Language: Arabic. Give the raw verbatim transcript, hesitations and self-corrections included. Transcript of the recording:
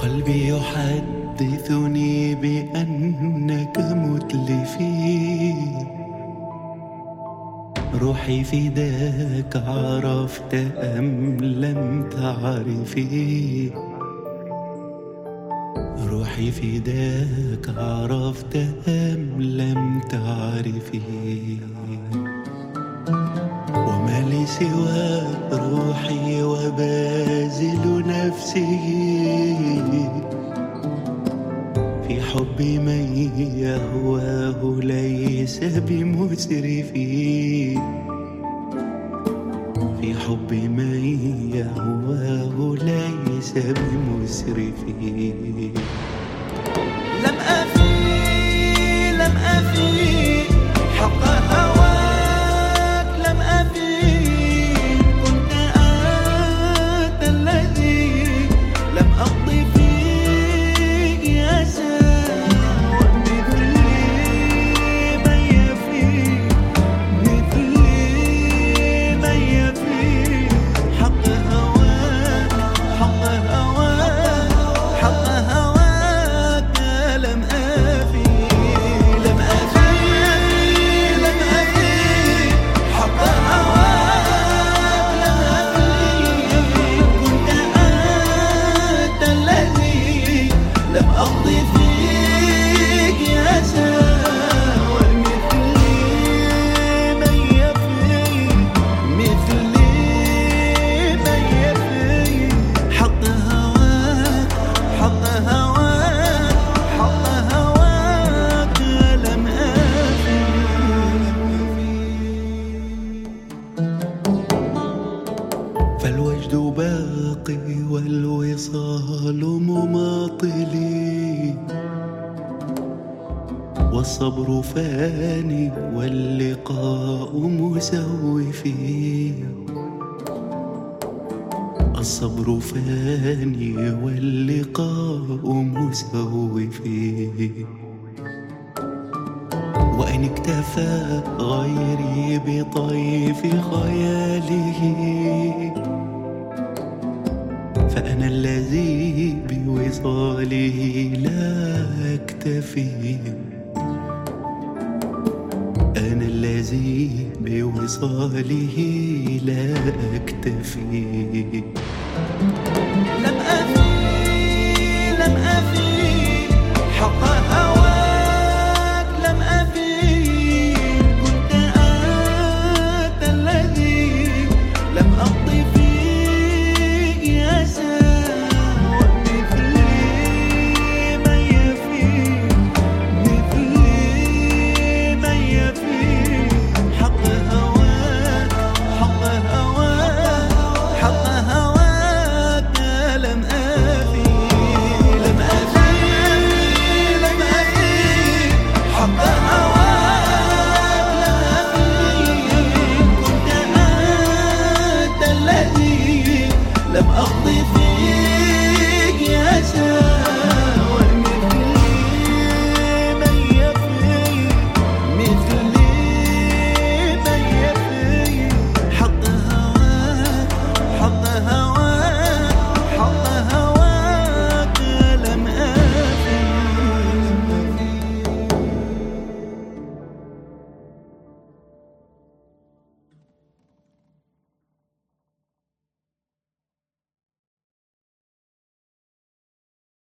قلبي يحدثني بأنك متلفي، روحي فداك عرفت أم لم تعرفي، روحي فداك عرفت أم لم تعرفي. وما لي سوى روحي وبازل نفسي في حب من يهواه ليس بمسرفي، في حب من يهواه ليس بمسرفي. لم أفي لم أفي حق هواك، لم أفي كنت أنت الذي لم أقضي فيك يا ساوى. مثلي من يفي، مثلي من يفي حق هواك، حق هواك، حق هواك. لم أفي لم أفي لم أفي حق هواك، لم أفي كنت أنت الذي لم أقضي فيك يا ساوى. مثلي من يفي، مثلي من يفي حق هواك، حق هواك، حق هواك. لم أفي. فالوجد باقي والوصال مماطلي، والصبر فاني واللقاء مسوفي، الصبر فاني واللقاء مسوفي. وإن اكتفى غيري بطيف خياله فأنا الذي بوصاله لا أكتفي، أنا الذي بوصاله لا أكتفي. لم أفي